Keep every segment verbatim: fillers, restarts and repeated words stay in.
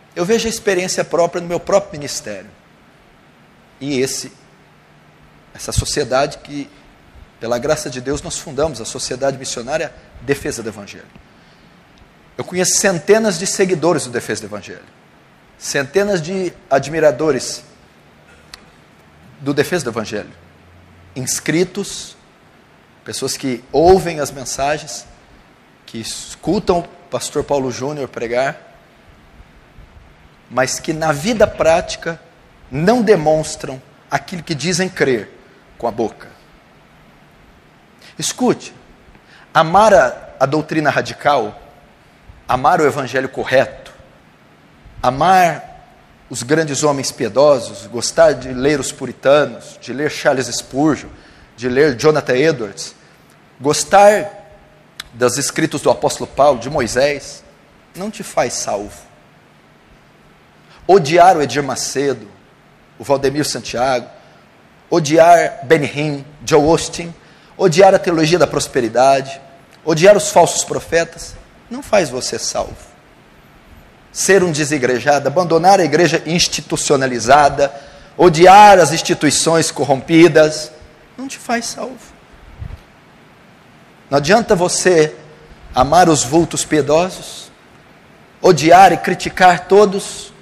Eu vejo a experiência própria no meu próprio ministério. E esse, essa sociedade que, pela graça de Deus, nós fundamos, a Sociedade Missionária Defesa do Evangelho. Eu conheço centenas de seguidores do Defesa do Evangelho. Centenas de admiradores do Defesa do Evangelho. Inscritos, pessoas que ouvem as mensagens, que escutam o pastor Paulo Júnior pregar, mas que na vida prática não demonstram aquilo que dizem crer com a boca. Escute, amar a, a doutrina radical, amar o evangelho correto, amar os grandes homens piedosos, gostar de ler os puritanos, de ler Charles Spurgeon, de ler Jonathan Edwards, gostar dos escritos do apóstolo Paulo, de Moisés, não te faz salvo. Odiar o Edir Macedo, o Valdemir Santiago, odiar Benny Hinn, Joel Osteen, odiar a teologia da prosperidade, odiar os falsos profetas, não faz você salvo. Ser um desigrejado, abandonar a igreja institucionalizada, odiar as instituições corrompidas, não te faz salvo. Não adianta você amar os vultos piedosos, odiar e criticar todos.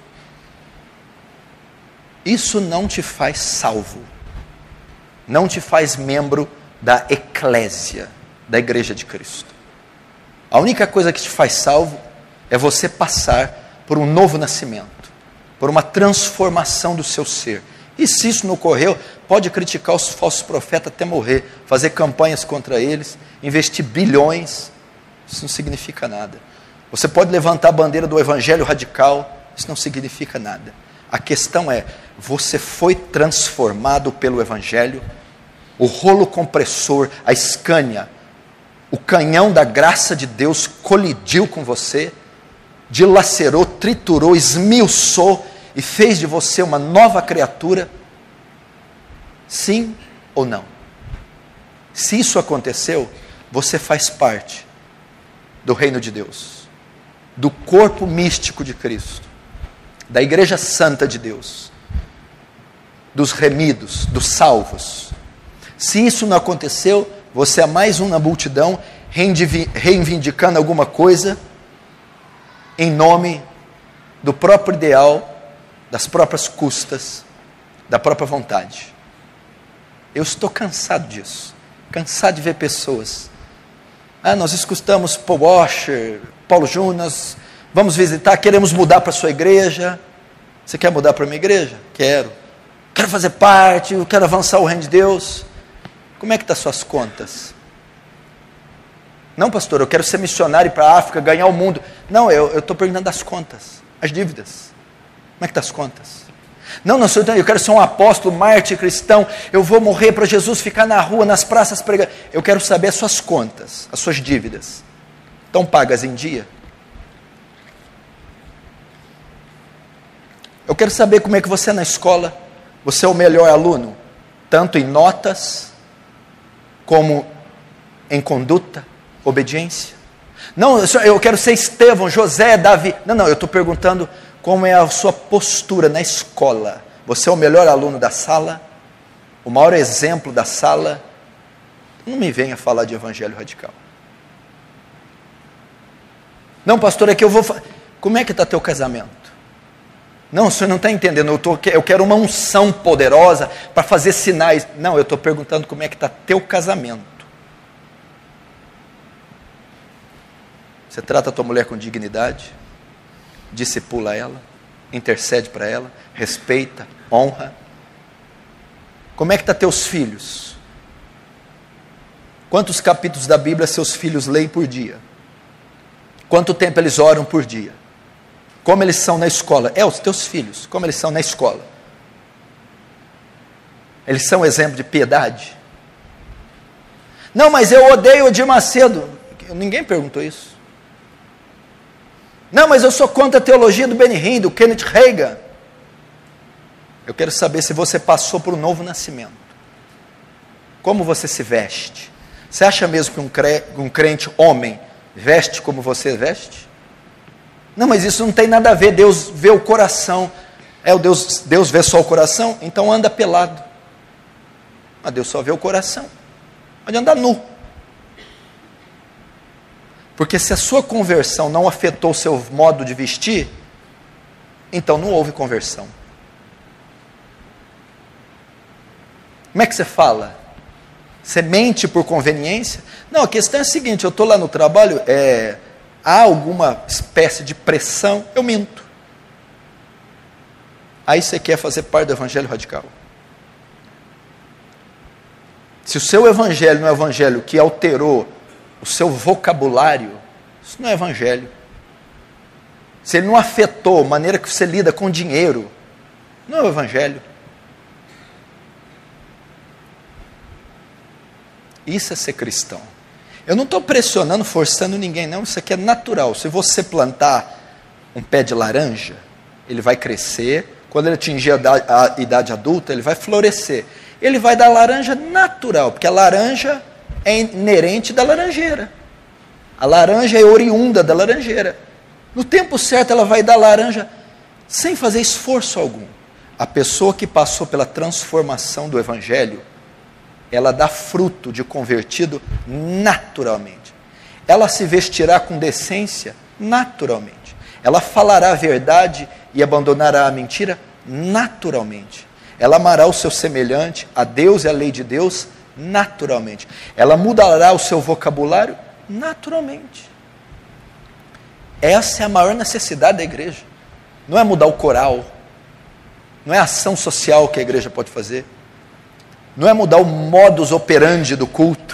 Isso não te faz salvo. Não te faz membro da eclésia, da igreja de Cristo. A única coisa que te faz salvo é você passar por um novo nascimento, por uma transformação do seu ser. E se isso não ocorreu, pode criticar os falsos profetas até morrer, fazer campanhas contra eles, investir bilhões, isso não significa nada. Você pode levantar a bandeira do evangelho radical, isso não significa nada. A questão é, você foi transformado pelo evangelho? O rolo compressor, a Scania, o canhão da graça de Deus colidiu com você, dilacerou, triturou, esmiuçou e fez de você uma nova criatura? Sim ou não? Se isso aconteceu, você faz parte do reino de Deus, do corpo místico de Cristo, da igreja santa de Deus, dos remidos, dos salvos. Se isso não aconteceu, você é mais um na multidão, reivindicando alguma coisa, em nome do próprio ideal, das próprias custas, da própria vontade. Eu estou cansado disso, cansado de ver pessoas. Ah, nós escutamos Paul Washer, Paulo Júnior, nós vamos visitar, queremos mudar para a sua igreja. Você quer mudar para a minha igreja? Quero. Quero fazer parte, eu quero avançar o reino de Deus. Como é que estão as suas contas? Não, pastor, eu quero ser missionário para a África, ganhar o mundo. Não, eu estou perguntando das contas, as dívidas. Como é que estão as contas? Não, não, senhor, eu quero ser um apóstolo, mártir cristão, eu vou morrer para Jesus, ficar na rua, nas praças, pregar. Eu quero saber as suas contas, as suas dívidas. Estão pagas em dia? Eu quero saber como é que você é na escola. Você é o melhor aluno, tanto em notas, como em conduta, obediência. Não, eu quero ser Estevão, José, Davi. Não, não, eu estou perguntando como é a sua postura na escola. Você é o melhor aluno da sala? O maior exemplo da sala? Não me venha falar de evangelho radical. Não, pastor, é que eu vou... Fa... Como é que está teu casamento? Não, o senhor não está entendendo, eu, tô, eu quero uma unção poderosa para fazer sinais. Não, eu estou perguntando como é que está teu casamento. Você trata a tua mulher com dignidade, discipula ela, intercede para ela, respeita, honra. Como é que estão teus filhos? Quantos capítulos da Bíblia seus filhos leem por dia? Quanto tempo eles oram por dia? Como eles são na escola? É, os teus filhos, como eles são na escola? Eles são exemplo de piedade? Não, mas eu odeio o Edir Macedo. Ninguém perguntou isso. Não, mas eu sou contra a teologia do Benny Hinn, do Kenneth Hagin. Eu quero saber se você passou por um novo nascimento. Como você se veste? Você acha mesmo que um crente, um crente homem veste como você veste? Não, mas isso não tem nada a ver, Deus vê o coração. É, o Deus, Deus vê só o coração, então anda pelado. Mas Deus só vê o coração. Pode andar nu. Porque se a sua conversão não afetou o seu modo de vestir, então não houve conversão. Como é que você fala? Você mente por conveniência? Não, a questão é a seguinte, eu estou lá no trabalho, é, há alguma espécie de pressão, eu minto. Aí você quer fazer parte do evangelho radical. Se o seu evangelho não é um evangelho que alterou o seu vocabulário, isso não é evangelho. Se ele não afetou a maneira que você lida com dinheiro, não é o evangelho. Isso é ser cristão. Eu não estou pressionando, forçando ninguém, não. Isso aqui é natural. Se você plantar um pé de laranja, ele vai crescer. Quando ele atingir a idade adulta, ele vai florescer. Ele vai dar laranja natural, porque a laranja é inerente da laranjeira. A laranja é oriunda da laranjeira. No tempo certo, ela vai dar laranja sem fazer esforço algum. A pessoa que passou pela transformação do evangelho, ela dá fruto de convertido naturalmente. Ela se vestirá com decência naturalmente. Ela falará a verdade e abandonará a mentira naturalmente. Ela amará o seu semelhante, a Deus e a lei de Deus, naturalmente. Ela mudará o seu vocabulário naturalmente. Essa é a maior necessidade da igreja. Não é mudar o coral, não é a ação social que a igreja pode fazer, não é mudar o modus operandi do culto.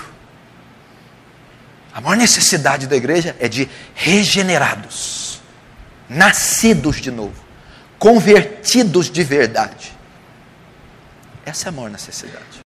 A maior necessidade da igreja é de regenerados, nascidos de novo, convertidos de verdade. Essa é a maior necessidade.